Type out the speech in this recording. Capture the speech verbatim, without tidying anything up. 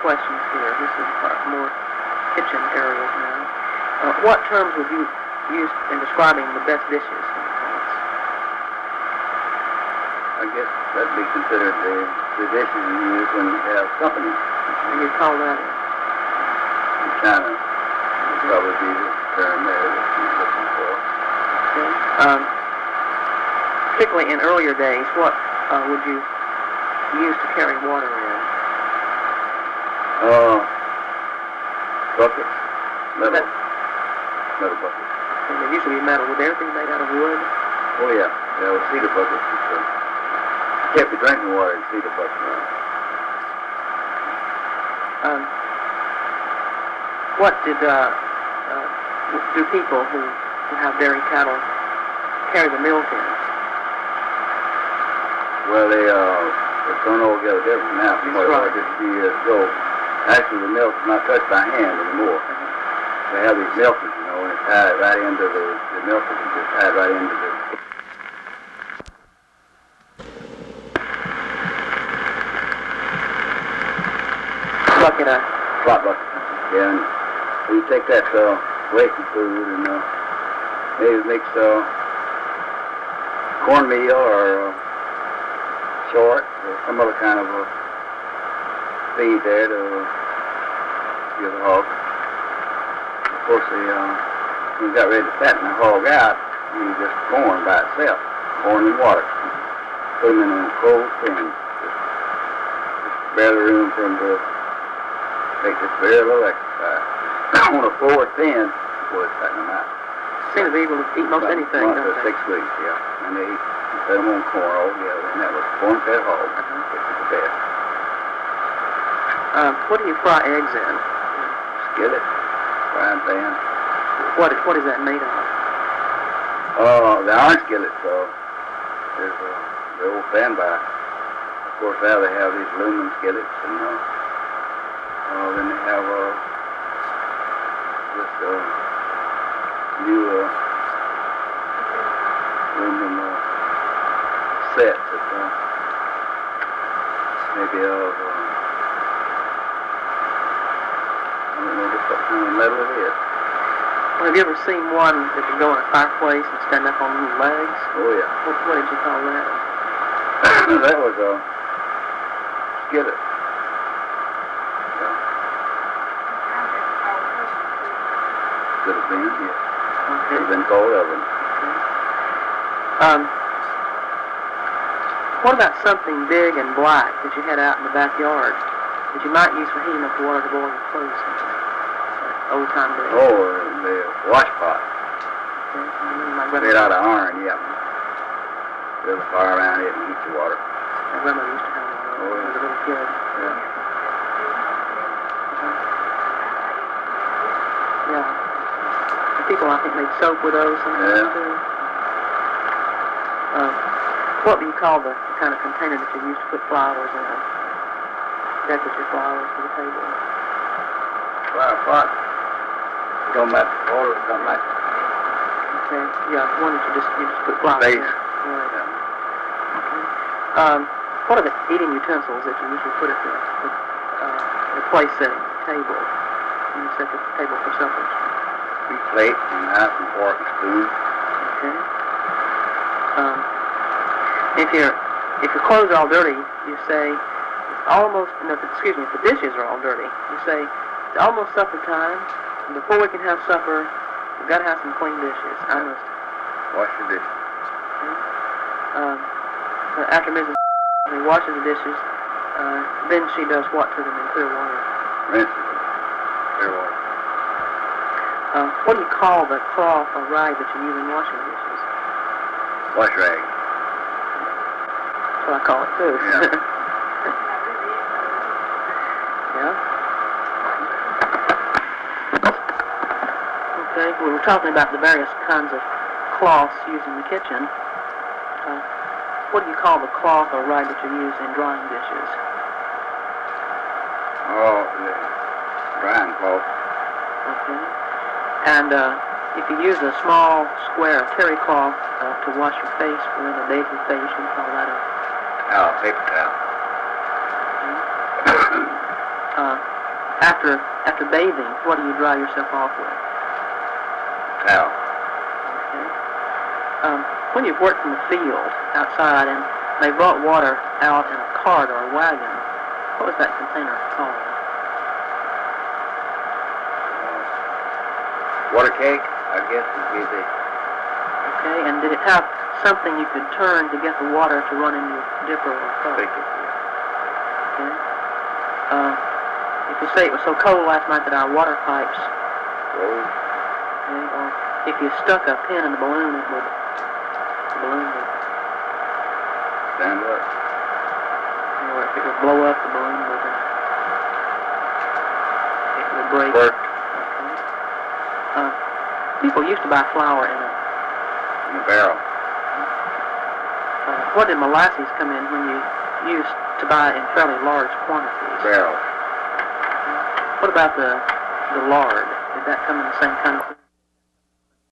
questions here. This is part more kitchen areas now. Uh, what terms would you use in describing the best dishes in the house? I guess that'd be considered the, the dishes you use when you have company. And you'd call that it? In China, would probably be the term there that you're looking for. Okay. Um, particularly in earlier days, what uh, would you use to carry water in? Uh, buckets, metal, That, metal buckets. and they usually be metal. Would everything made out of wood? Oh yeah, yeah, with cedar buckets. So you kept your drinking water in cedar buckets. Um, what did uh, uh, do people who, who have dairy cattle carry the milk in? Well, they uh, it's done altogether different now from what it was just a few years ago. Actually, the milk is not touched by hand anymore. They have these milkers, you know, and it's tied right into the, the milkers and just tied right into the... Bucket, uh, Slot bucket. Yeah, and so you take that uh, wasted food and uh, maybe mix uh, cornmeal or uh, short or some other kind of uh, feed there to give the hog. Of course, the, uh, when you got ready to fatten the hog out, you use just corn by itself, corn and water. Put them in a cold thing. Just, just barely room for them to take this very little exercise. On a four thin, boy, it's fatten them out. seem to be able to eat most About anything, once don't or they? six weeks, yeah. And they eat, you fed them on corn altogether, and that was corn-fed hog, Uh-huh. which is the best. Uh, what do you fry eggs in? Skillet, frying pan. What is, what is that made of? Uh, the iron skillet, so there's uh, the old fan by. Of course, now they have these aluminum skillets, and uh, uh, then they have uh, this uh, new uh, aluminum uh, sets that uh, maybe of, uh, I don't know just what kind of metal it is. Well, have you ever seen one that can go in a fireplace and stand up on little legs? Oh yeah. What, what did you call that? That was a skillet. Yeah. Could have been, yes. Could Okay. have been called oven. Um, what about something big and black that you had out in the backyard that you might use for heating up the water to boil your clothes in? Old time days. Oh, the wash pot. Okay. Mm, my Made grandmother, out of iron, yeah. Build a fire around it and heat the water. my grandmother used to have one when I was a little kid. Yeah. Yeah. And people, I think, made soap with those sometimes, Yeah. too. Uh, what do you call the kind of container that you use to put flowers in? Decorative flowers for the table? Fire pot. Don't matter. Water, don't matter. Okay. Yeah, one that you just, you just put flowers Vase. in. Right. Yeah. Okay. Um, what are the eating utensils that you usually put at the, the, uh, the place setting table? When you set the table for supper? Two plates and knife and fork and spoon. Okay. Um, if your if your clothes are all dirty, you say it's almost. No, excuse me. If the dishes are all dirty, you say it's almost supper time. And before we can have supper, we've got to have some clean dishes. I must. Wash your dishes. Okay. Um, so after Missus washes the dishes, uh, then she does what to them in clear water? Rinse them. Clear water. Uh, what do you call the cloth or rag that you use in washing dishes? Wash rag. That's what I call it too. Yeah. Yeah. Okay, we were talking about the various kinds of cloths used in the kitchen. Uh, what do you call the cloth or rag that you use in drying dishes? Oh, the drying cloth. Okay. And uh, if you use a small square terry cloth uh, to wash your face with, a bathing face, you call that a... Towel, paper towel. Uh, after after bathing, what do you dry yourself off with? Towel. Okay. Um, when you've worked in the field outside and they brought water out in a cart or a wagon, what was that container called? Water cake, I guess would be the... Okay, and did it have something you could turn to get the water to run into your dipper or cup? Okay. Uh, if you say it was so cold last night that our water pipes Rose. Okay, or if you stuck a pin in the balloon, it would, the balloon would, Stand up. or if it would blow up, the balloon would, uh, it would break. Work. Okay. Uh, people used to buy flour in a, In the barrel. uh, what did molasses come in when you used to buy in fairly large quantities? Barrel. What about the, the lard? Did that come in the same kind of thing?